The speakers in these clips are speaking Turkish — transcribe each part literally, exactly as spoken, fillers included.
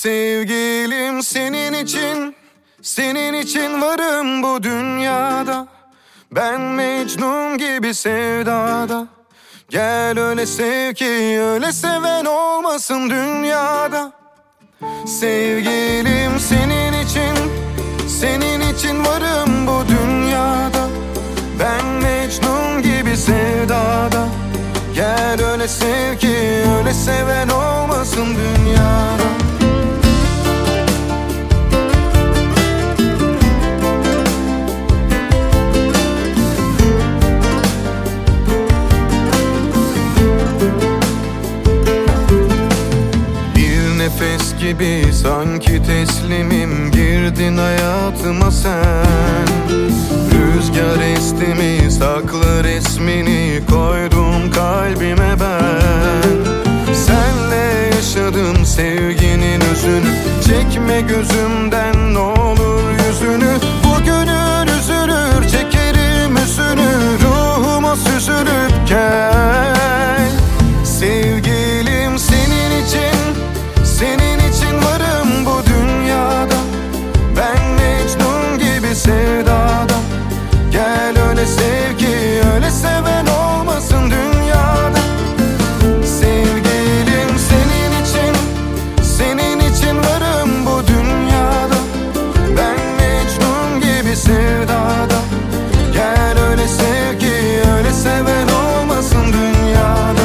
Sevgilim senin için, senin için varım bu dünyada. Ben Mecnun gibi sevdada. Gel öyle sev ki öyle seven olmasın dünyada. Sevgilim senin için, senin için varım bu dünyada. Ben Mecnun gibi sevdada. Gel öyle sev ki öyle seven olmasın dünyada. Bir nefes gibi sanki teslimim, girdin hayatıma sen. Rüzgar esti mi saklı resmini koydum kalbime ben. Senle yaşadım sevginin özünü, çekme gözümden ne olur yüzünü. Bugünün üzülür çekerim üzünü, ruhuma süzülüp gel. Sevgilim senin için, senin için varım bu dünyada. Ben Mecnun gibi sevdada. Gel öyle sev ki öyle seven olmasın dünyada. Sevgilim senin için, senin için varım bu dünyada. Ben Mecnun gibi sevdada. Gel öyle sev ki öyle seven olmasın dünyada.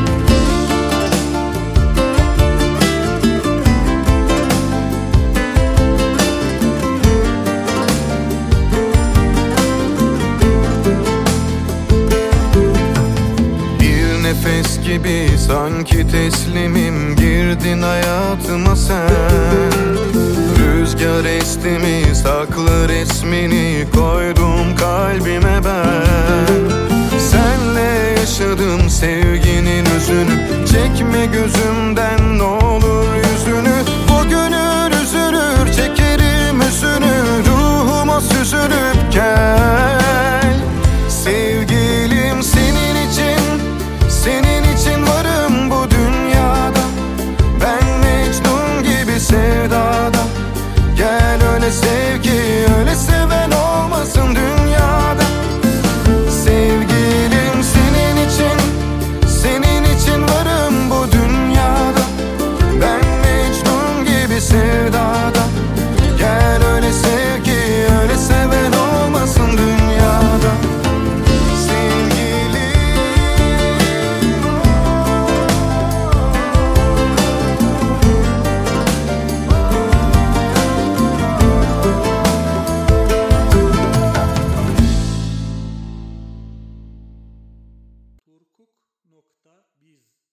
Nefes gibi sanki teslimim, girdin hayatıma sen. Rüzgar esti mi saklı resmini koydum kalbime ben. Senle yaşadım sevginin özünü, çekme gözümden ne olur yüzünü. Bugünün üzülür çekerim üzünü, ruhuma süzülüp gel. Sevgilim senin için, senin için varım bu dünyada. Ben Mecnun gibi sevdada. Gel öyle sev ki öyle seven olmasın dünyada. Sevgilim senin için, senin için varım bu dünyada. Ben Mecnun gibi sevdada. Gel öyle sev ki öyle seven olmasın dünyada. Turkuk nokta biz